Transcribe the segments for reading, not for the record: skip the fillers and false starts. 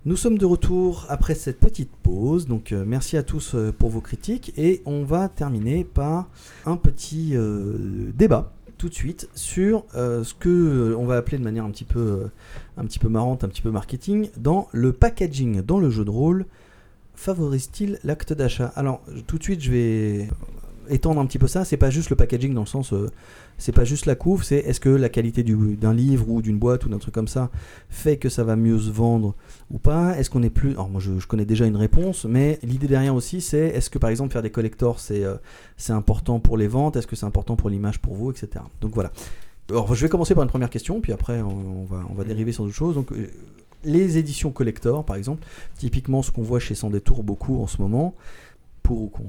Nous sommes de retour après cette petite pause, donc merci à tous pour vos critiques et on va terminer par un petit débat tout de suite sur ce que on va appeler de manière un petit peu marrante, un petit peu marketing, dans le packaging dans le jeu de rôle. Favorise-t-il l'acte d'achat ? Alors tout de suite je vais étendre un petit peu ça, c'est pas juste le packaging dans le sens c'est pas juste la couve, c'est est-ce que la qualité d'un livre ou d'une boîte ou d'un truc comme ça fait que ça va mieux se vendre ou pas ? Est-ce qu'on est plus... Alors moi je connais déjà une réponse, mais l'idée derrière aussi c'est est-ce que par exemple faire des collectors c'est important pour les ventes, est-ce que c'est important pour l'image pour vous, etc. Donc voilà. Alors je vais commencer par une première question, puis après on va dériver sur d'autres choses. Donc les éditions collector par exemple, typiquement ce qu'on voit chez Sans Détour beaucoup en ce moment, pour ou contre ?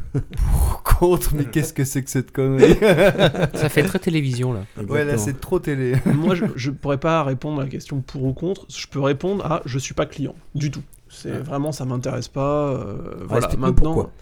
Contre, mais qu'est-ce que c'est que cette connerie? Ça fait très télévision là. Exactement. Ouais, là c'est trop télé. Moi, je pourrais pas répondre à la question pour ou contre. Je peux répondre à je suis pas client du tout. C'est vraiment ça m'intéresse pas. Voilà. Maintenant, pourquoi.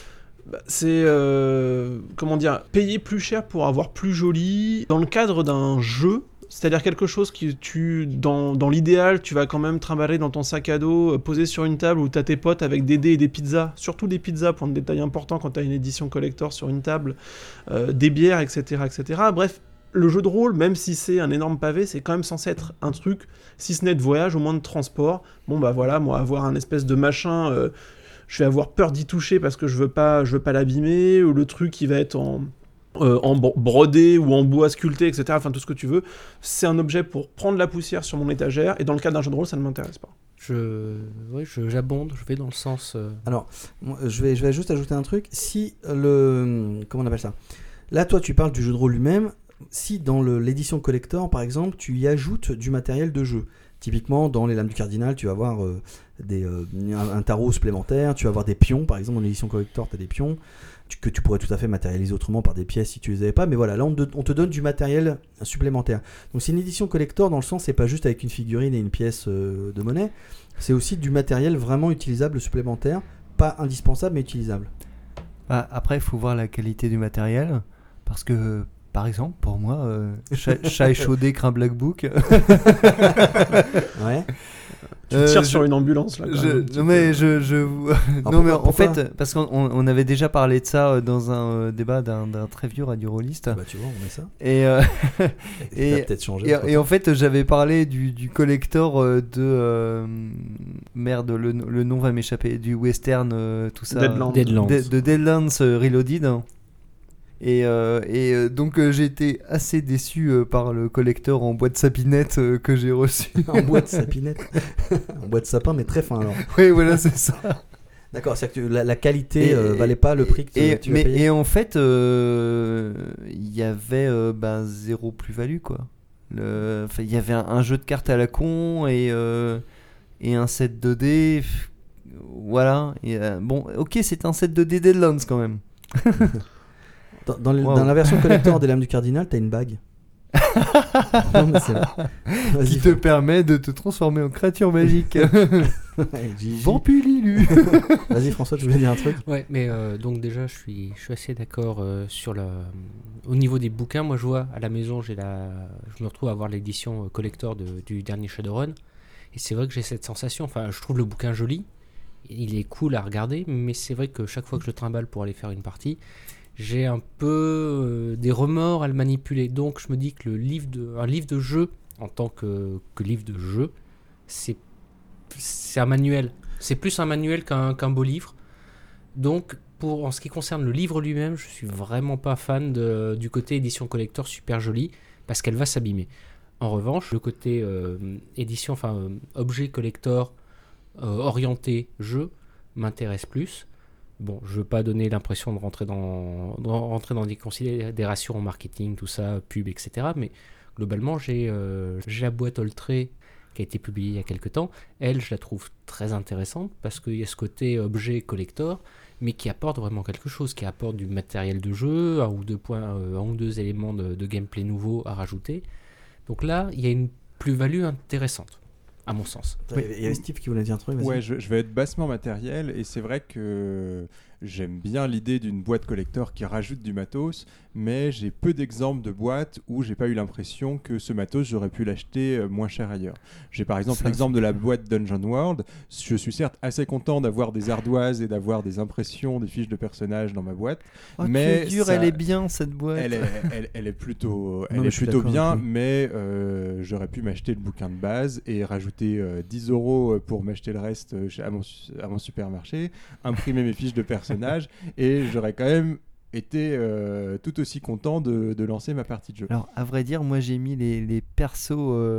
C'est comment dire, payer plus cher pour avoir plus joli dans le cadre d'un jeu. C'est-à-dire quelque chose que dans l'idéal, tu vas quand même trimballer dans ton sac à dos, posé sur une table où t'as tes potes avec des dés et des pizzas, surtout des pizzas, point de détail important quand t'as une édition collector sur une table, des bières, etc., etc. Bref, le jeu de rôle, même si c'est un énorme pavé, c'est quand même censé être un truc, si ce n'est de voyage, au moins de transport. Bon bah voilà, moi avoir un espèce de machin, je vais avoir peur d'y toucher parce que je veux pas l'abîmer, ou le truc qui va être en brodé ou en bois sculpté, etc. Enfin, tout ce que tu veux. C'est un objet pour prendre la poussière sur mon étagère, et dans le cas d'un jeu de rôle, ça ne m'intéresse pas. J'abonde, je vais dans le sens... Alors, moi, je vais juste ajouter un truc. Si comment on appelle ça ? Là, toi, tu parles du jeu de rôle lui-même. Si dans l'édition collector, par exemple, tu y ajoutes du matériel de jeu. Typiquement, dans les Lames du Cardinal, tu vas avoir un tarot supplémentaire, tu vas avoir des pions, par exemple, dans l'édition collector, tu as des pions que tu pourrais tout à fait matérialiser autrement par des pièces si tu les avais pas, mais voilà, là on te donne du matériel supplémentaire. Donc c'est une édition collector dans le sens, c'est pas juste avec une figurine et une pièce de monnaie, c'est aussi du matériel vraiment utilisable supplémentaire, pas indispensable mais utilisable. Après, il faut voir la qualité du matériel, parce que par exemple, pour moi, chat échaudé craint Black Book. Ouais. Tu tires sur une ambulance là. Non mais en fait, parce qu'on avait déjà parlé de ça dans un débat d'un très vieux radio rolliste. Bah tu vois, on met ça. Et peut-être changé. Et en fait, j'avais parlé du collector de merde, le nom va m'échapper, du western, tout ça. Deadlands. De Deadlands Reloaded. Et donc j'ai été assez déçu par le collector en bois de sapinette que j'ai reçu. En bois de sapinette. En bois de sapin, mais très fin alors. Oui, voilà, c'est ça. D'accord, c'est-à-dire que la qualité valait pas le prix que tu as payé. Et en fait, il y avait zéro plus-value, quoi. Il y avait un jeu de cartes à la con et un set 2D. Voilà. Et, bon, ok, c'est un set 2D Deadlands quand même. Dans la version collector des Lames du Cardinal, t'as une bague. Non, mais c'est vrai. Qui te permet de te transformer en créature magique. Vampulilu. Vas-y François, tu voulais dire un truc ? Ouais, mais donc déjà, je suis assez d'accord sur au niveau des bouquins. Moi, je vois à la maison, je me retrouve à avoir l'édition collector du dernier Shadowrun. Et c'est vrai que j'ai cette sensation. Enfin, je trouve le bouquin joli. Il est cool à regarder, mais c'est vrai que chaque fois que je le trimballe pour aller faire une partie, j'ai un peu des remords à le manipuler. Donc je me dis que un livre de jeu, en tant que livre de jeu, c'est un manuel. C'est plus un manuel qu'un beau livre. Donc en ce qui concerne le livre lui-même, je suis vraiment pas fan du côté édition collector super joli, parce qu'elle va s'abîmer. En revanche, le côté édition, objet collector orienté jeu m'intéresse plus. Bon, je veux pas donner l'impression de rentrer dans des considérations en marketing, tout ça, pub, etc. Mais globalement, j'ai la boîte Oltré qui a été publiée il y a quelques temps. Elle, je la trouve très intéressante parce qu'il y a ce côté objet collector, mais qui apporte vraiment quelque chose, qui apporte du matériel de jeu, un ou deux éléments de gameplay nouveaux à rajouter. Donc là, il y a une plus-value intéressante, à mon sens. Il y avait Steve qui voulait dire un truc. Vas-y. Ouais, je vais être bassement matériel et c'est vrai que j'aime bien l'idée d'une boîte collector qui rajoute du matos, mais j'ai peu d'exemples de boîtes où j'ai pas eu l'impression que ce matos, j'aurais pu l'acheter moins cher ailleurs. J'ai par exemple l'exemple de la boîte Dungeon World. Je suis certes assez content d'avoir des ardoises et d'avoir des impressions, des fiches de personnages dans ma boîte, mais elle est bien cette boîte. Elle est plutôt, Non, mais je suis d'accord bien, avec lui. mais j'aurais pu m'acheter le bouquin de base et rajouter 10 € pour m'acheter le reste à mon supermarché, imprimer mes fiches de personnages et j'aurais quand même été tout aussi content de lancer ma partie de jeu. Alors, à vrai dire, moi j'ai mis les persos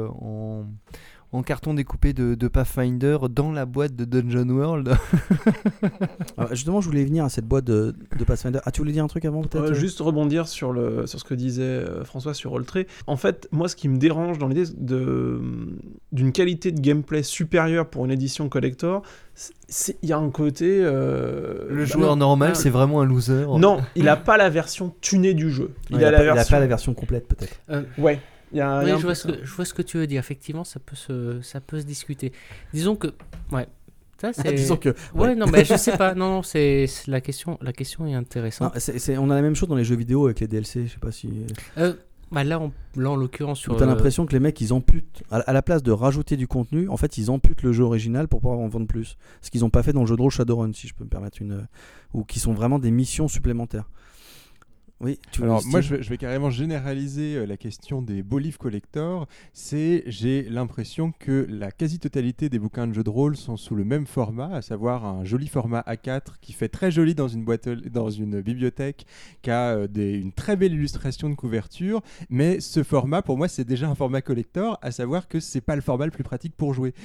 en carton découpé de Pathfinder dans la boîte de Dungeon World. Alors, justement, je voulais venir à cette boîte de Pathfinder. Ah, tu voulais dire un truc avant peut-être Juste rebondir sur ce que disait François sur Roll-Tray. En fait, moi, ce qui me dérange dans l'idée d'une qualité de gameplay supérieure pour une édition collector, il y a un côté... Le joueur normal, c'est vraiment un loser. Non, il n'a pas la version tunée du jeu. Il a pas la version complète peut-être. Ouais. Oui, je vois ce que tu veux dire. Effectivement, ça peut se discuter. Disons que... Ouais. Ça, c'est... Disons que... Ouais, non, mais je sais pas. Non, c'est la question est intéressante. Non, on a la même chose dans les jeux vidéo avec les DLC, je sais pas si... Là, en l'occurrence, sur... T'as l'impression que les mecs, ils amputent, à la place de rajouter du contenu, en fait, ils amputent le jeu original pour pouvoir en vendre plus. Ce qu'ils n'ont pas fait dans le jeu de rôle Shadowrun, si je peux me permettre ou qui sont vraiment des missions supplémentaires. Oui, alors moi je vais carrément généraliser la question des beaux livres collector. J'ai l'impression que la quasi-totalité des bouquins de jeux de rôle sont sous le même format, à savoir un joli format A4 qui fait très joli dans une bibliothèque, qui a une très belle illustration de couverture, mais ce format pour moi c'est déjà un format collector, à savoir que c'est pas le format le plus pratique pour jouer.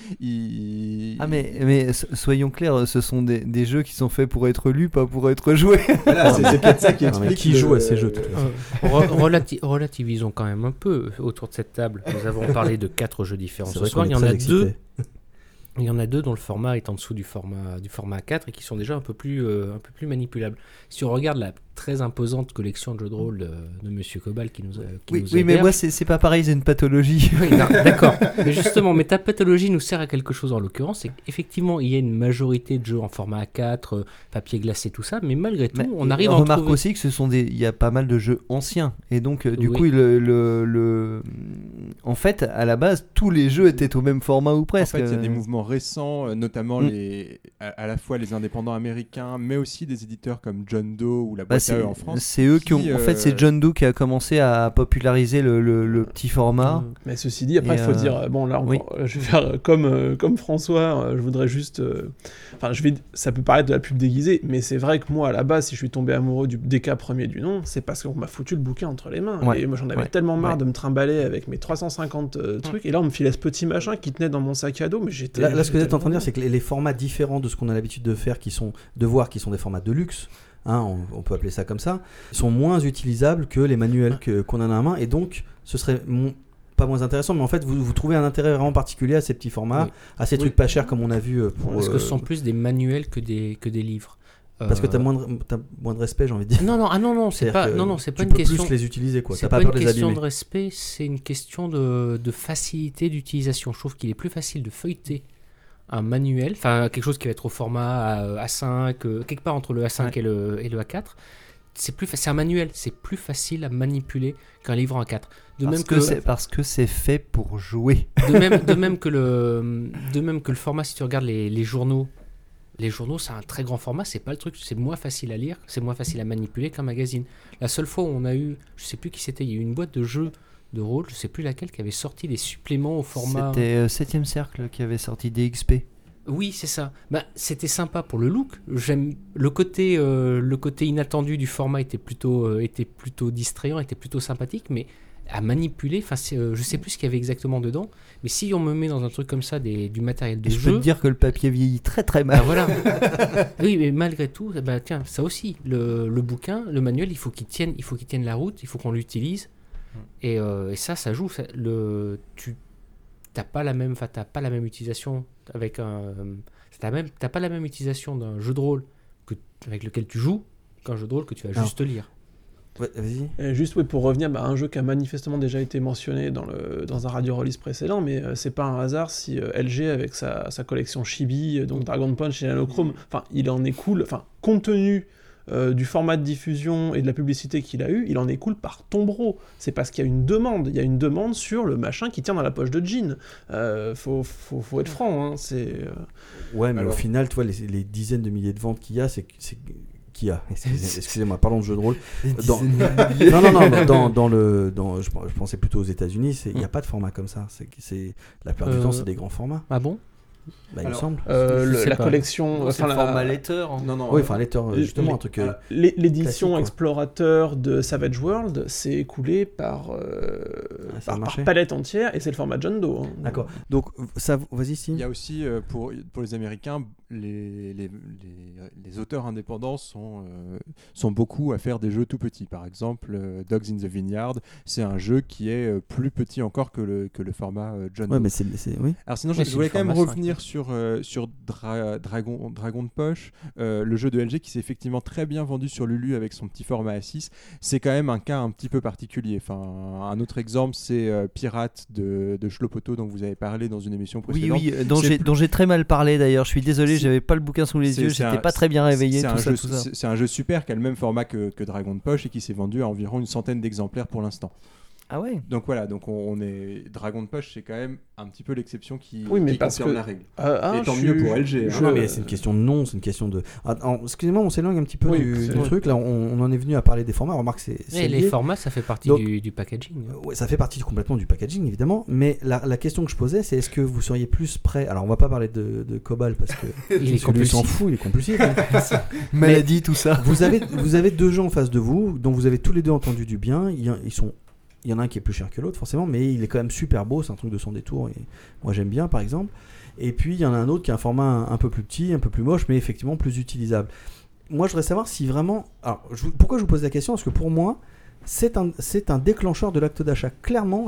Mais soyons clairs, ce sont des jeux qui sont faits pour être lus, pas pour être joués. Voilà, c'est peut-être ça qui explique qui joue à ces jeux. Relativisons quand même un peu autour de cette table. Nous avons parlé de 4 jeux différents ce soir. Il y en a 2. Il y en a 2 dont le format est en dessous du format A4 et qui sont déjà un peu plus manipulables. Si on regarde la très imposante collection de jeux de rôle de Monsieur Cobal qui nous Oui, mais moi c'est pas pareil, c'est une pathologie. Oui, non, d'accord. Mais justement, ta pathologie nous sert à quelque chose en l'occurrence. C'est qu'effectivement, il y a une majorité de jeux en format A4, papier glacé, tout ça, mais malgré tout, on arrive à en remarque trouver... aussi que il y a pas mal de jeux anciens et donc du coup en fait à la base tous les jeux étaient au même format ou presque. En fait, il y a des mouvements récents, notamment à la fois les indépendants américains, mais aussi des éditeurs comme John Doe ou la boîte à eux en France. C'est eux qui ont. En fait, c'est John Doe qui a commencé à populariser le petit format. Mais ceci dit, après, il faut dire. Bon, là, je vais faire comme François. Je voudrais juste. Ça peut paraître de la pub déguisée, mais c'est vrai que moi, à la base, si je suis tombé amoureux du DK premier du nom, c'est parce qu'on m'a foutu le bouquin entre les mains. Et moi, j'en avais tellement marre de me trimballer avec mes 350 trucs. Et là, on me filait ce petit machin qui tenait dans mon sac à dos. Mais j'étais. Là, ce que vous êtes en train de dire, c'est que les formats différents de ce qu'on a l'habitude de faire, qui sont des formats de luxe. On peut appeler ça comme ça, sont moins utilisables que les manuels qu'on a dans la main, et donc ce serait pas moins intéressant, mais en fait vous trouvez un intérêt vraiment particulier à ces petits formats, à ces trucs pas chers comme on a vu parce que ce sont plus des manuels que des livres. Parce que t'as moins de respect, j'ai envie de dire. Non, c'est pas une question. Tu peux plus les utiliser, quoi. C'est t'as pas peur de une les question abîmer. de respect, c'est une question de facilité d'utilisation. Je trouve qu'il est plus facile de feuilleter un manuel, enfin quelque chose qui va être au format A5, quelque part entre le A5 et le A4. C'est un manuel, c'est plus facile à manipuler qu'un livre en A4. Parce que c'est fait pour jouer. De même que le format, si tu regardes les journaux, c'est un très grand format, c'est pas le truc, c'est moins facile à lire, c'est moins facile à manipuler qu'un magazine. La seule fois où on a eu, je sais plus qui c'était, il y a eu une boîte de jeux de rôle, je sais plus laquelle, qui avait sorti des suppléments au format... C'était 7ème Cercle qui avait sorti des XP. Oui, c'est ça. C'était sympa pour le look. J'aime le côté inattendu du format était plutôt distrayant, était plutôt sympathique, mais à manipuler, je sais plus ce qu'il y avait exactement dedans, mais si on me met dans un truc comme ça du matériel de jeu... Je peux te dire que le papier vieillit très très mal. Voilà. Oui, mais malgré tout, tiens, ça aussi, le bouquin, le manuel, il faut qu'il tienne la route, il faut qu'on l'utilise. Et ça joue. T'as pas la même utilisation avec t'as pas la même utilisation d'un jeu de rôle avec lequel tu joues qu'un jeu de rôle que tu vas juste lire. Ouais, vas-y. Et juste pour revenir à un jeu qui a manifestement déjà été mentionné dans un radio release précédent, mais c'est pas un hasard si LG avec sa collection Chibi, donc Dragon Punch et Nanochrome, enfin il en est cool, enfin compte tenu du format de diffusion et de la publicité qu'il a eu, il en est cool par tombereau. C'est parce qu'il y a une demande sur le machin qui tient dans la poche de jean. Faut être franc, hein, c'est... Ouais, mais Alors- au final, tu vois, les dizaines de milliers de ventes qu'il y a, excusez-moi, parlons de jeux de rôle. Dans- je pensais plutôt aux États-Unis, il n'y a pas de format comme ça. La plupart du temps, c'est des grands formats. Ah bon? Bah, il me Alors, semble. Je sais La pas. collection... C'est le format letter. Non. Oui, enfin, lecteur, justement, un truc. L'édition classique, quoi. Explorateur de Savage World s'est écoulée par ça a marché. palette entière, et c'est le format John Doe. Hein. D'accord. Donc, ça, vas-y, Il Steve. y a aussi, pour les Américains, les auteurs indépendants sont beaucoup à faire des jeux tout petits. Par exemple, Dogs in the Vineyard, c'est un jeu qui est plus petit encore que le format John Ouais, Doe. mais oui. Alors sinon, Ouais, je c'est voulais le quand même format revenir sur Dragon de Poche, le jeu de LG qui s'est effectivement très bien vendu sur Lulu avec son petit format A6. C'est quand même un cas un petit peu particulier. Enfin, un autre exemple, c'est Pirate de Schlopoto dont vous avez parlé dans une émission Oui, précédente. oui, C'est dont j'ai très mal parlé d'ailleurs. Je suis désolé, C'est- j'avais pas le bouquin sous les c'est- yeux, c'est j'étais un- pas très bien réveillé, c'est tout un ça, jeu- tout ça. c'est un jeu super qui a le même format que Dragon de Poche et qui s'est vendu à environ une centaine d'exemplaires pour l'instant. Ah ouais. Donc voilà, on est Dragon de Poche, c'est quand même un petit peu l'exception qui parce confirme que- la règle. Et tant mieux pour LG, hein. Non, mais c'est une question de nom, c'est une question de. Excusez-moi, on s'éloigne un petit peu Oui, du c'est vrai. truc. Là, on en est venu à parler des formats. Remarque, c'est Et les lié. formats, ça fait partie Donc- du packaging. Ouais, ça fait partie complètement du packaging, évidemment. Mais la question que je posais, c'est est-ce que vous seriez plus prêt. Alors, on va pas parler de Cobalt parce que Il est celui s'en compulsif. fout, il est compulsif. hein. Maladie, tout ça. Vous avez deux gens en face de vous dont vous avez tous les deux entendu du bien. Il y en a un qui est plus cher que l'autre, forcément, mais il est quand même super beau. C'est un truc de son détour. Et moi, j'aime bien, par exemple. Et puis, il y en a un autre qui a un format un peu plus petit, un peu plus moche, mais effectivement plus utilisable. Moi, je voudrais savoir si vraiment. Alors, pourquoi je vous pose la question? Parce que pour moi, c'est un déclencheur de l'acte d'achat. Clairement,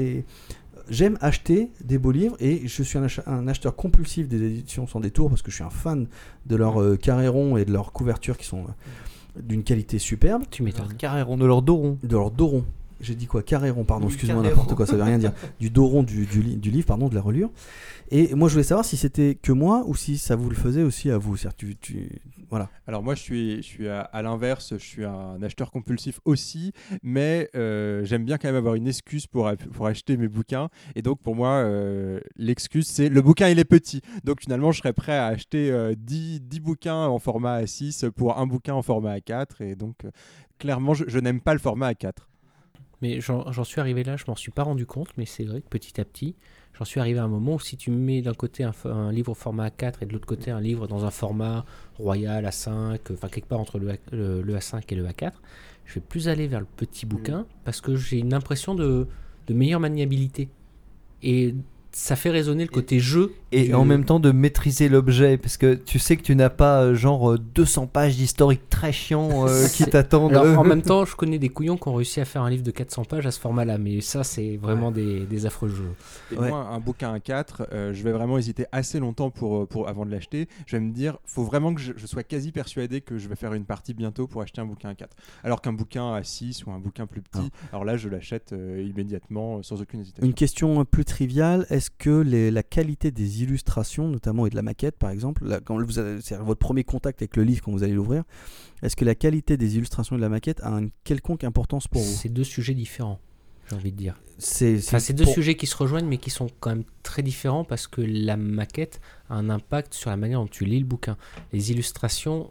j'aime acheter des beaux livres et je suis un acheteur compulsif des éditions Sans Détour parce que je suis un fan de leur carré rond et de leurs couvertures qui sont d'une qualité superbe. Tu m'étonnes. Carré rond de leur dos rond. De leur dos rond. J'ai dit quoi? Carré rond, pardon, Oui, excuse-moi, carré n'importe rond. quoi, ça veut rien dire. Du dos rond du livre, pardon, de la reliure. Et moi, je voulais savoir si c'était que moi ou si ça vous le faisait aussi à vous. C'est-à-dire, voilà. Alors moi, je suis à l'inverse, je suis un acheteur compulsif aussi, mais j'aime bien quand même avoir une excuse pour acheter mes bouquins. Et donc pour moi, l'excuse, c'est le bouquin, il est petit. Donc finalement, je serais prêt à acheter 10 bouquins en format A6 pour un bouquin en format A4. Et donc clairement, je n'aime pas le format A4. Mais j'en suis arrivé là, je m'en suis pas rendu compte, mais c'est vrai que petit à petit, j'en suis arrivé à un moment où si tu mets d'un côté un livre au format A4 et de l'autre côté un livre dans un format royal A5, enfin quelque part entre le A5 et le A4, je vais plus aller vers le petit bouquin parce que j'ai une impression de meilleure maniabilité. Et ça fait résonner le côté jeu. Et en même temps de maîtriser l'objet, parce que tu sais que tu n'as pas genre 200 pages d'historique très chiant qui t'attendent. Alors en même temps, je connais des couillons qui ont réussi à faire un livre de 400 pages à ce format-là, mais ça c'est vraiment des affreux jeux. Et Ouais. moi, un bouquin A4, je vais vraiment hésiter assez longtemps avant de l'acheter. Je vais me dire, faut vraiment que je sois quasi persuadé que je vais faire une partie bientôt pour acheter un bouquin A4. Alors qu'un bouquin A6 ou un bouquin plus petit, alors là, je l'achète immédiatement sans aucune hésitation. Une question plus triviale, est-ce que la qualité des illustrations, notamment et de la maquette par exemple, c'est votre premier contact avec le livre quand vous allez l'ouvrir, est-ce que la qualité des illustrations et de la maquette a une quelconque importance pour vous? C'est deux sujets différents, j'ai envie de dire. C'est deux sujets qui se rejoignent mais qui sont quand même très différents parce que la maquette a un impact sur la manière dont tu lis le bouquin. Les illustrations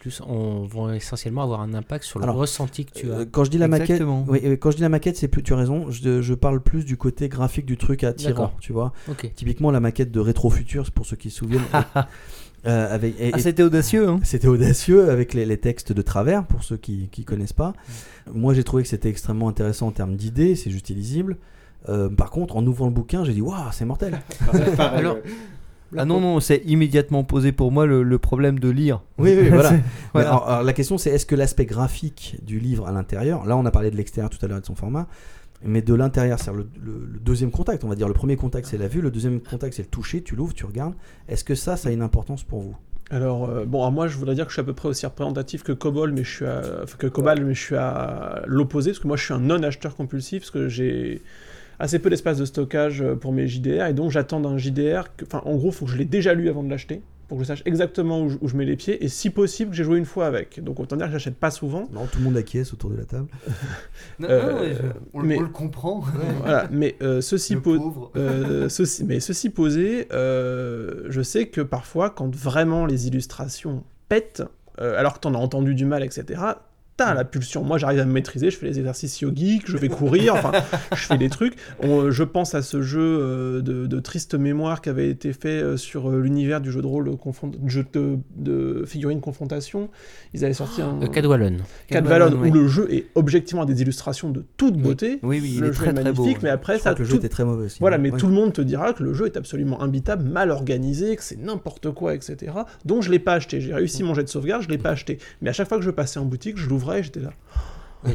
vont essentiellement avoir un impact sur le ressenti que tu as. Quand je dis la maquette, Exactement. quand je dis la maquette, tu as raison, je parle plus du côté graphique du truc attirant, D'accord. tu vois. Ok. Typiquement la maquette de Rétrofutur, c'est pour ceux qui se souviennent. C'était audacieux, hein. C'était audacieux avec les textes de travers, pour ceux qui connaissent pas. Moi, j'ai trouvé que c'était extrêmement intéressant en termes d'idées, c'est juste illisible. Par contre, en ouvrant le bouquin, j'ai dit waouh, c'est mortel. Alors, Ah non, c'est immédiatement posé pour moi le problème de lire. Oui, voilà. C'est- Mais voilà. alors, la question, c'est est-ce que l'aspect graphique du livre à l'intérieur, là, on a parlé de l'extérieur tout à l'heure et de son format, mais de l'intérieur, c'est-à-dire le deuxième contact, on va dire. Le premier contact, c'est la vue, le deuxième contact, c'est le toucher, tu l'ouvres, tu regardes. Est-ce que ça a une importance pour vous? Alors, alors moi, je voudrais dire que je suis à peu près aussi représentatif que Cobalt, mais je suis à l'opposé, parce que moi, je suis un non-acheteur compulsif, parce que j'ai assez peu d'espace de stockage pour mes JDR, et donc j'attends d'un JDR, en gros, il faut que je l'ai déjà lu avant de l'acheter, pour que je sache exactement où je mets les pieds, et si possible, que j'ai joué une fois avec. Donc autant dire que j'achète pas souvent. Non, tout le monde acquiesce autour de la table. On le comprend. Voilà, mais ceci posé, je sais que parfois, quand vraiment les illustrations pètent, alors que t'en as entendu du mal, etc., t'as la pulsion. Moi, j'arrive à me maîtriser, je fais les exercices yogiques, je vais courir, enfin, je fais des trucs. Je pense à ce jeu de triste mémoire qui avait été fait sur l'univers du jeu de rôle, jeu de figurines confrontation. Ils avaient sorti un... Cadwallon. Cadwallon, où le jeu est objectivement des illustrations de toute beauté. Oui, il le est jeu très, est très magnifique, beau. mais après, Le jeu était très mauvais aussi. Voilà, mais tout le monde te dira que le jeu est absolument imbitable, mal organisé, que c'est n'importe quoi, etc. Donc je l'ai pas acheté. J'ai réussi mon jet de sauvegarde, je l'ai pas acheté. Mais à chaque fois que je passais en boutique, je l'ouvrais et j'étais là. Et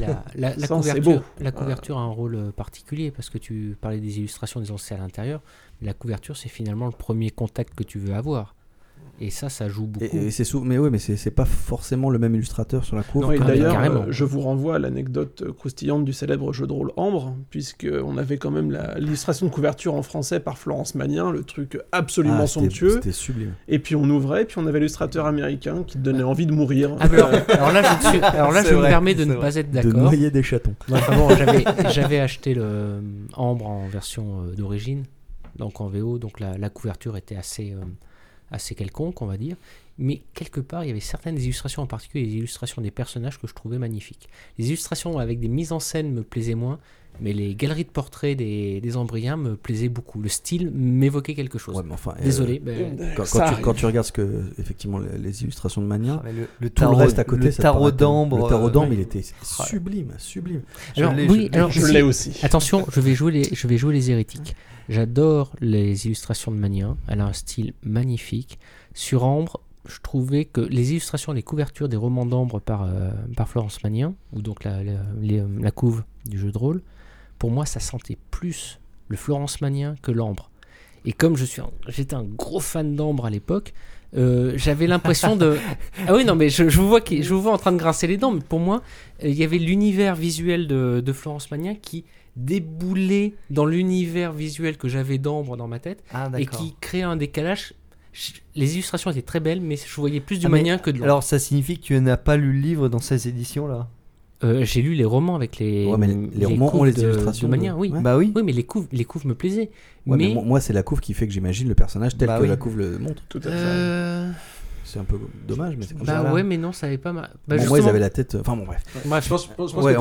la couverture a un rôle particulier, parce que tu parlais des illustrations, des c'est à l'intérieur. Mais la couverture, c'est finalement le premier contact que tu veux avoir. Et ça joue beaucoup. Mais c'est pas forcément le même illustrateur sur la couve. Non, et d'ailleurs, je vous renvoie à l'anecdote croustillante du célèbre jeu de rôle Ambre, puisqu'on avait quand même l'illustration de couverture en français par Florence Magnin, le truc absolument somptueux. C'était sublime. Et puis on ouvrait, et puis on avait l'illustrateur américain qui te donnait envie de mourir. Alors là, je me permets de ne pas être d'accord. De noyer des chatons. Enfin bon, j'avais acheté le Ambre en version d'origine, donc en VO, donc la couverture était assez quelconque, on va dire, mais quelque part il y avait certaines illustrations, en particulier les illustrations des personnages, que je trouvais magnifiques. Les illustrations avec des mises en scène me plaisaient moins, mais les galeries de portraits des Ambriens me plaisaient beaucoup. Le style m'évoquait quelque chose. Ouais, mais enfin, désolé. Quand tu regardes effectivement les illustrations de Magnin, le tout le reste à côté, le tarot d'Ambre, il était sublime. Alors, je l'ai aussi. Attention, je vais jouer les hérétiques. J'adore les illustrations de Magnin, elle a un style magnifique. Sur Ambre, je trouvais que les illustrations, les couvertures des romans d'Ambre par Florence Magnin, ou donc la couve du jeu de rôle, pour moi ça sentait plus le Florence Magnin que l'Ambre. Et comme j'étais un gros fan d'Ambre à l'époque, j'avais l'impression de... Ah oui, non, mais je vous vois en train de grincer les dents, mais pour moi, il y avait l'univers visuel de Florence Magnin qui déboulait dans l'univers visuel que j'avais d'Ambre dans ma tête, et qui créait un décalage. Les illustrations étaient très belles, mais je voyais plus du Magnin que de l'Ambre. Alors ça signifie que tu n'as pas lu le livre dans ces éditions-là? J'ai lu les romans avec les romans ont les illustrations de Magnin, oui. Ouais. Bah oui. Oui, mais les couves me plaisaient. Ouais, mais moi, c'est la couve qui fait que j'imagine le personnage tel que la couve le montre. Tout à fait. C'est un peu dommage, mais c'est comme ça. ça. Ouais, mais non, ça avait pas mal. Moi, ils avaient la tête. Enfin bon, bref. Je pense Ouais,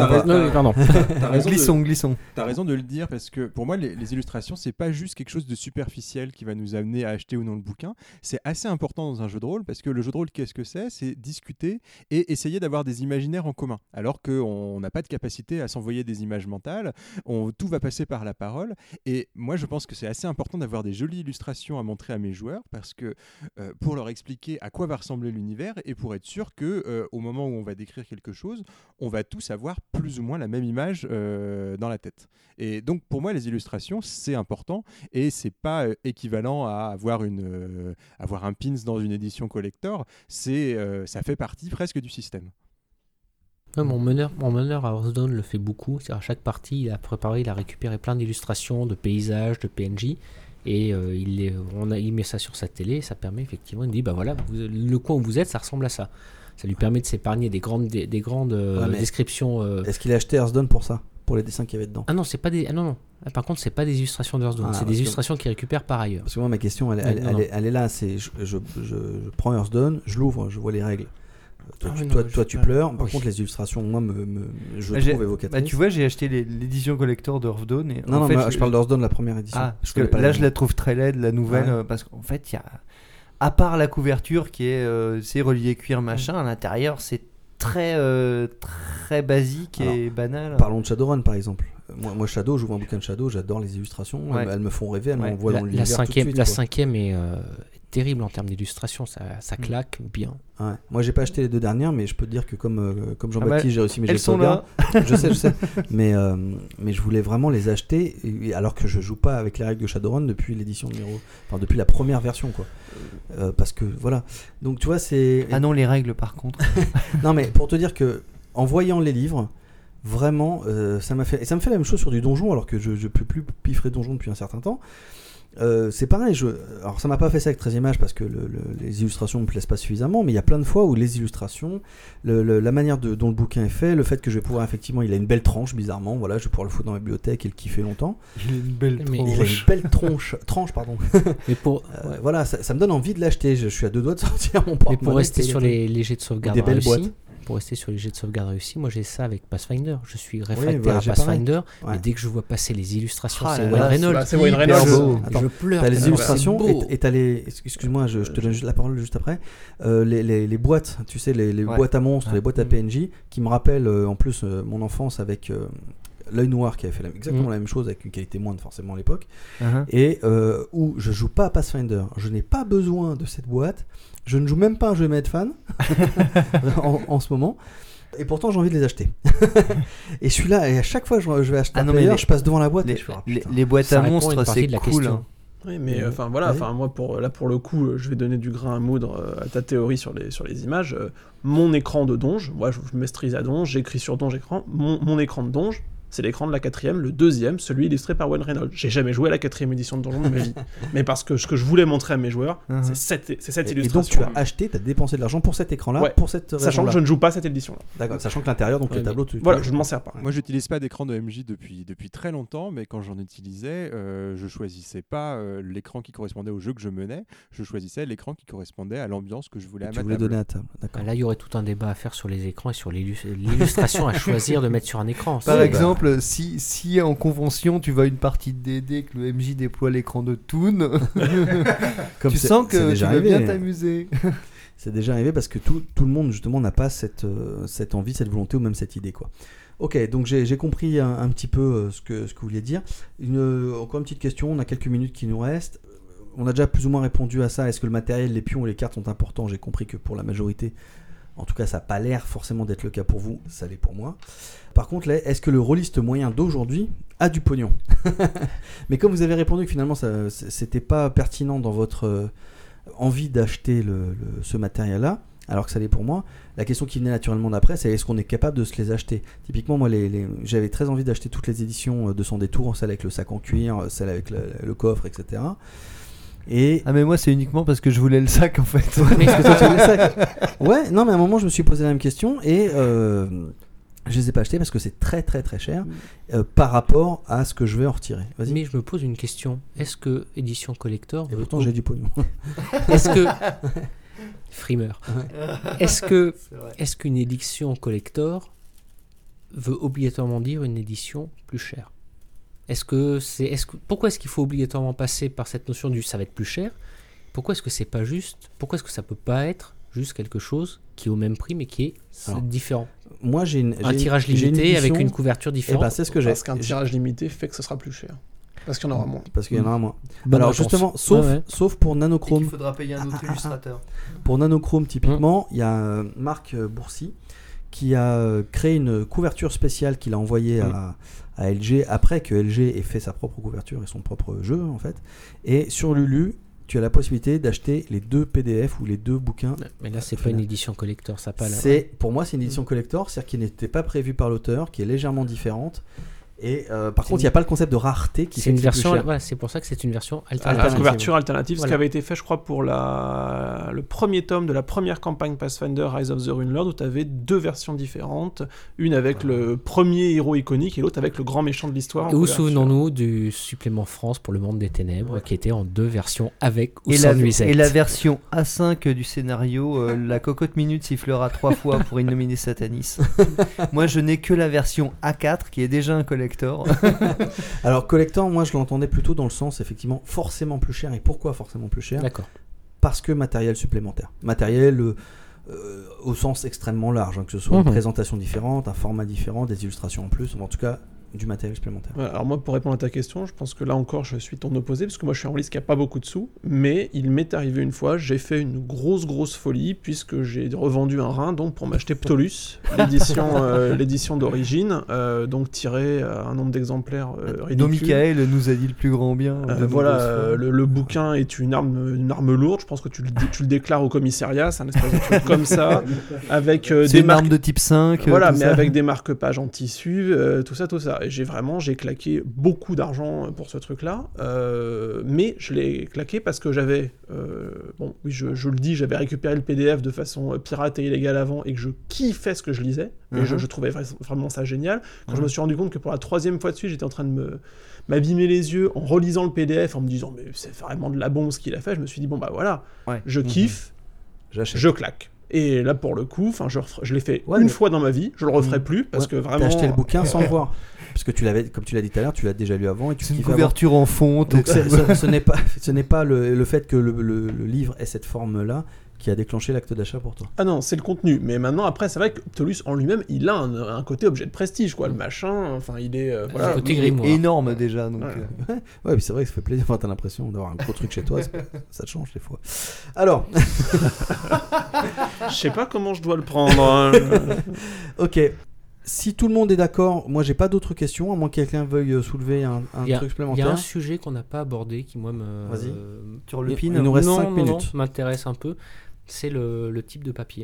que glissons. T'as raison de le dire, parce que pour moi, les illustrations, c'est pas juste quelque chose de superficiel qui va nous amener à acheter ou non le bouquin. C'est assez important dans un jeu de rôle, parce que le jeu de rôle, qu'est-ce que c'est? C'est discuter et essayer d'avoir des imaginaires en commun. Alors qu'on n'a pas de capacité à s'envoyer des images mentales, tout va passer par la parole. Et moi, je pense que c'est assez important d'avoir des jolies illustrations à montrer à mes joueurs, parce que pour leur expliquer à quoi va ressembler l'univers, et pour être sûr que au moment où on va décrire quelque chose, on va tous avoir plus ou moins la même image dans la tête. Et donc pour moi, les illustrations, c'est important, et c'est pas équivalent à avoir un pins dans une édition collector. Ça fait partie presque du système. Ouais, mon meneur à Hearthstone le fait beaucoup. C'est à chaque partie, il a récupéré plein d'illustrations, de paysages, de PNJ. Et il met ça sur sa télé, ça permet effectivement, il me dit bah voilà, le coin où vous êtes, ça ressemble à ça. Ça lui permet de s'épargner des grandes descriptions. Est-ce qu'il a acheté Hearthstone pour ça, pour les dessins qu'il y avait dedans? Ah non, c'est pas des. Ah non. Par contre, c'est pas des illustrations de Hearthstone, c'est des illustrations qu'il récupère par ailleurs. Parce que moi, ma question, elle est là. C'est je prends Hearthstone, je l'ouvre, je vois les règles. Toi, tu pleures. Par contre, les illustrations, moi, je trouve évocatrices. Bah, tu vois, j'ai acheté l'édition collector de Hearthstone. Non, je parle d'Hearthstone, la première édition. Parce que là, je la trouve très laide, la nouvelle, parce qu'en fait, il y a, à part la couverture qui est relié cuir machin, à l'intérieur, c'est très basique et banal. Parlons de Shadowrun, par exemple. moi Shadow, j'ouvre un bouquin de Shadow, j'adore les illustrations, Ouais. elles me font rêver, elles Ouais. m'envoient dans l'univers tout de suite, La quoi. cinquième est terrible en termes d'illustration, ça claque bien. Ouais. Moi j'ai pas acheté les 2 dernières, mais je peux te dire que comme Jean-Baptiste, bah, j'ai réussi mes jets Elles de sont là. sauvegarde. Je sais. Mais je voulais vraiment les acheter, alors que je joue pas avec les règles de Shadowrun depuis l'édition numéro... Enfin, depuis la première version, quoi. Parce que, voilà. Donc, tu vois, c'est... Ah non, les règles par contre. Non, mais pour te dire que, en voyant les livres, vraiment, ça m'a fait... Et ça me fait la même chose sur du donjon, alors que je peux plus piffrer donjon depuis un certain temps. C'est pareil, alors ça m'a pas fait ça avec 13e âge parce que les illustrations me plaisent pas suffisamment, mais il y a plein de fois où les illustrations, la manière dont le bouquin est fait, le fait que je vais pouvoir effectivement, il a une belle tranche bizarrement, voilà, je vais pouvoir le foutre dans ma bibliothèque et le kiffer longtemps. Il a une belle Mais- Il a une belle tranche, pardon. Mais pour, Voilà, ça me donne envie de l'acheter. Je suis à 2 doigts de sortir mon mais porte-monnaie. pour rester sur les jets de sauvegarde Des belles réussis, boîtes. pour rester sur les jets de sauvegarde réussis, moi j'ai ça avec Pathfinder. Je suis Oui, réfractaire voilà, à j'ai Pathfinder, Ouais. mais dès que je vois passer les illustrations, Ah c'est là Wayne là, Reynolds. bah, c'est Wayne Hyper Reynolds. beau. Attends, Je pleure. T'as les tellement illustrations c'est beau. et t'as les. Excuse-moi, je te donne juste la parole juste après. Les boîtes, tu sais, les Ouais. boîtes à monstres, Ouais. les boîtes à PNJ, qui me rappellent en plus mon enfance avec L'œil noir qui avait fait exactement la même chose avec une qualité moindre forcément à l'époque. Uh-huh. Et où je joue pas à Pathfinder. Je n'ai pas besoin de cette boîte. Je ne joue même pas un jeu Medfan en ce moment. Et pourtant j'ai envie de les acheter. Et je suis là et à chaque fois que je vais acheter Ah un non, mais player, les- je passe devant la boîte et Les, je fais, ah, les- putain. les boîtes Ça à répond à une monstres, partie c'est de la cool. question. Hein. Oui, mais Vas-y. moi pour le coup, je vais donner du grain à moudre à ta théorie sur les images. Mon écran de Donge, moi je maîtrise à Donge, j'écris sur Donge écran. Mon écran de Donge, c'est l'écran de la 4ème, le 2e, celui illustré par Wayne Reynolds. J'ai jamais joué à la 4ème édition de Donjon de ma vie, mais parce que ce que je voulais montrer à mes joueurs, Uh-huh. c'est cette Et donc illustration. tu as acheté, tu as dépensé de l'argent pour cet écran-là, Ouais. pour cette Sachant raison-là. que je ne joue pas cette édition-là. D'accord, sachant que l'intérieur, donc Ouais, le tableau, Voilà, je ne m'en sers pas. Moi, j'utilise pas d'écran de MJ depuis très longtemps, mais quand j'en utilisais, je choisissais pas l'écran qui correspondait au jeu que je menais, je choisissais l'écran qui correspondait à l'ambiance que je voulais à tu ma voulais table. donner à table. D'accord. Là, il y aurait tout un débat à faire sur les écrans et sur l'illustration à choisir de mettre sur un écran. Par C'est- exemple, si en convention tu vas à une partie de DD que le MJ déploie l'écran de Toon, Comme tu c'est- sens c'est que tu déjà vas bien arrivé. t'amuser. C'est déjà arrivé parce que tout le monde justement n'a pas cette envie, cette volonté ou même cette idée quoi. Ok, donc j'ai compris un petit peu ce que vous vouliez dire. Encore une petite question, on a quelques minutes qui nous restent. On a déjà plus ou moins répondu à ça. Est-ce que le matériel, les pions et les cartes sont importants? J'ai compris que pour la majorité, en tout cas ça n'a pas l'air forcément d'être le cas pour vous, ça l'est pour moi. Par contre, là, est-ce que le rôliste moyen d'aujourd'hui a du pognon? Mais comme vous avez répondu que finalement c'était pas pertinent dans votre envie d'acheter ce matériel-là, alors que ça l'est pour moi, la question qui venait naturellement d'après, c'est est-ce qu'on est capable de se les acheter? Typiquement, moi, j'avais très envie d'acheter toutes les éditions de Sans Détour, celle avec le sac en cuir, celle avec le coffre, etc. Et Ah mais moi c'est uniquement parce que je voulais le sac en fait. Mais- parce que toi, tu veux le sac. Ouais, non, mais à un moment, je me suis posé la même question et je les ai pas achetés parce que c'est très très très cher par rapport à ce que je vais en retirer. Vas-y. Mais je me pose une question. Est-ce que édition collector Et pourtant, j'ai du pognon. Est-ce que frimeur. Ouais. Est-ce qu'une édition collector veut obligatoirement dire une édition plus chère? Pourquoi est-ce qu'il faut obligatoirement passer par cette notion du ça va être plus cher? Pourquoi est-ce que c'est pas juste? Pourquoi est-ce que ça peut pas être juste quelque chose qui est au même prix mais qui est Alors, différent? Moi, j'ai Un tirage limité avec une couverture Et différente. ben, c'est ce que j'ai. Parce qu'un tirage limité fait que ce sera plus cher. Parce qu'il y en aura moins. Parce qu'il y en a un moins. Bonne Alors réponse. justement, sauf, Ouais, ouais. sauf pour Et qu'il Nanochrome. faudra payer un autre illustrateur. Pour Nanochrome, typiquement, il y a Marc Bourcy qui a créé une couverture spéciale qu'il a envoyée à LG après que LG ait fait sa propre couverture et son propre jeu en fait. Et sur Lulu, tu as la possibilité d'acheter les 2 PDF ou les 2 bouquins. Mais là, c'est pas une édition collector, ça a pas la... Pour moi, c'est une édition collector, c'est-à-dire qui n'était pas prévue par l'auteur, qui est légèrement différente. Et par contre, il n'y a pas le concept de rareté qui C'est fait une que plus version, cher. voilà, c'est pour ça que c'est une version La alternative. couverture alternative, ce Voilà. qui avait été fait, je crois, pour le premier tome de la première campagne Pathfinder Rise of the Runelord, où tu avais 2 versions différentes, une avec le premier héros iconique et l'autre avec le grand méchant de l'histoire. en Et où couverture. souvenons-nous du supplément France pour le monde des ténèbres, qui était en 2 versions avec ou Et sans la, nuisette. et la version A5 du scénario, la cocotte minute sifflera 3 fois pour Innominé Satanis. Moi je n'ai que la version A4 qui est déjà un collector. Alors, collector, moi je l'entendais plutôt dans le sens, effectivement, forcément plus cher. Et pourquoi forcément plus cher? D'accord. Parce que matériel supplémentaire. Matériel au sens extrêmement large, hein, que ce soit une Mhm. présentation différente, un format différent, des illustrations en plus. En tout cas, du matériel supplémentaire. Voilà, alors moi, pour répondre à ta question, je pense que là encore, je suis ton opposé, parce que moi, je suis un release qui a pas beaucoup de sous, mais il m'est arrivé une fois, j'ai fait une grosse folie, puisque j'ai revendu un rein, donc pour m'acheter Ptolus, l'édition d'origine, donc tiré à un nombre d'exemplaires ridicule. dont Michael nous a dit le plus grand bien. Voilà, le bouquin est une arme lourde, je pense que tu le déclares au commissariat, c'est un espèce de truc comme ça, avec c'est des une marques... arme de type 5. Voilà, tout mais ça. avec des marque-pages en tissu, tout ça. Et j'ai claqué beaucoup d'argent pour ce truc-là, mais je l'ai claqué parce que j'avais, je le dis, j'avais récupéré le PDF de façon pirate et illégale avant, et que je kiffais ce que je lisais, et je trouvais vraiment ça génial. Quand je me suis rendu compte que pour la 3e fois de suite, j'étais en train de m'abîmer les yeux en relisant le PDF, en me disant, mais c'est vraiment de la bombe ce qu'il a fait, je me suis dit, bon bah voilà, je kiffe, J'achète. je claque. Et là, pour le coup, je l'ai fait une fois dans ma vie, je le referai plus, parce que vraiment... T'as acheté le bouquin sans le voir. Parce que comme tu l'as dit tout à l'heure, tu l'as déjà lu avant et tu C'est une kiffes couverture en fonte. Donc ce n'est pas le fait que le livre ait cette forme-là qui a déclenché l'acte d'achat pour toi. Ah non, c'est le contenu. Mais maintenant, après, c'est vrai que Ptolus en lui-même, il a un côté objet de prestige, quoi. Le machin, enfin, il est... voilà. côté grimoire. Énorme déjà. Donc, Ouais, puis c'est vrai que ça fait plaisir. Enfin, t'as l'impression d'avoir un gros truc chez toi. Ça te change des fois. Alors, Je sais pas comment je dois le prendre. Hein. ok. Si tout le monde est d'accord, moi j'ai pas d'autres questions, à moins que quelqu'un veuille soulever un truc Il y a supplémentaire. un sujet qu'on n'a pas abordé qui, moi, Vas-y. Sur le Il pin. nous reste non, 5 non, minutes. m'intéresse un peu. C'est le type de papier.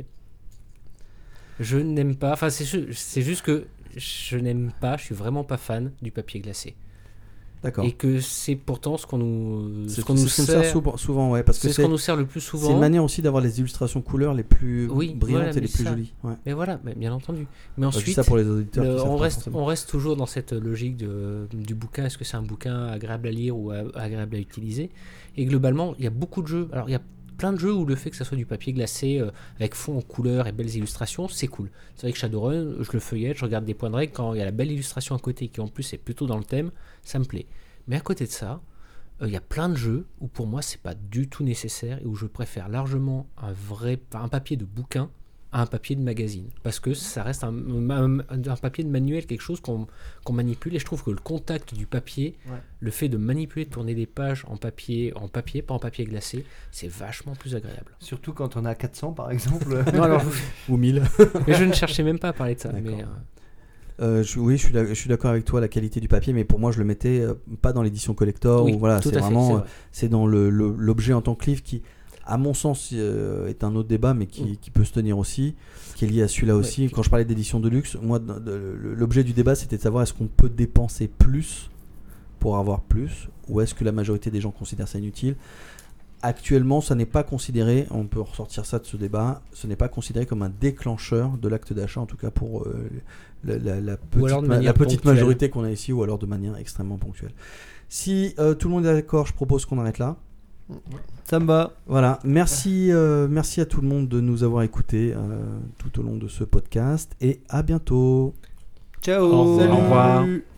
Je n'aime pas. Enfin, c'est juste que je n'aime pas. Je suis vraiment pas fan du papier glacé. D'accord. Et que c'est pourtant ce qu'on nous C'est ce qu'on nous sert souvent, ouais, parce que c'est ce qu'on nous sert le plus c'est souvent. une manière aussi d'avoir les illustrations couleurs les plus brillantes voilà, et les mais plus ça- jolies. Ouais. Mais voilà, mais bien entendu. Mais Je dis ensuite, ça pour les auditeurs qui savent on pas reste forcément. on reste toujours dans cette logique du bouquin. Est-ce que c'est un bouquin agréable à lire ou agréable à utiliser? Et globalement, il y a beaucoup de jeux. Alors il y a plein de jeux où le fait que ça soit du papier glacé avec fond en couleur et belles illustrations, c'est cool. C'est vrai que Shadowrun, je le feuillette, je regarde des points de règle, quand il y a la belle illustration à côté qui en plus est plutôt dans le thème, ça me plaît. Mais à côté de ça, il y a plein de jeux où pour moi c'est pas du tout nécessaire et où je préfère largement un papier de bouquin à un papier de magazine, parce que ça reste un papier de manuel, quelque chose qu'on manipule, et je trouve que le contact du papier, le fait de manipuler, de tourner des pages en papier, pas en papier glacé, c'est vachement plus agréable. Surtout quand on a 400 par exemple. Non, alors, Ou 1000. mais je ne cherchais même pas à parler de ça. D'accord. Mais, Je suis d'accord avec toi, la qualité du papier, mais pour moi je le mettais pas dans l'édition collector. oui, Ou voilà, tout c'est à fait, vraiment c'est vrai. c'est dans l'objet en tant que livre qui, à mon sens, est un autre débat, mais qui peut se tenir aussi, qui est lié à celui-là aussi. Ouais. Quand je parlais d'édition de luxe, moi l'objet du débat c'était de savoir est-ce qu'on peut dépenser plus pour avoir plus, ou est-ce que la majorité des gens considèrent ça inutile. Actuellement, ça n'est pas considéré, on peut ressortir ça de ce débat, ce n'est pas considéré comme un déclencheur de l'acte d'achat, en tout cas pour la manière petite ponctuelle. majorité qu'on a ici, ou alors de manière extrêmement ponctuelle. Si tout le monde est d'accord, je propose qu'on arrête là. Ça me va. Voilà, merci à tout le monde de nous avoir écoutés tout au long de ce podcast, et à bientôt. Ciao. Au revoir. Salut.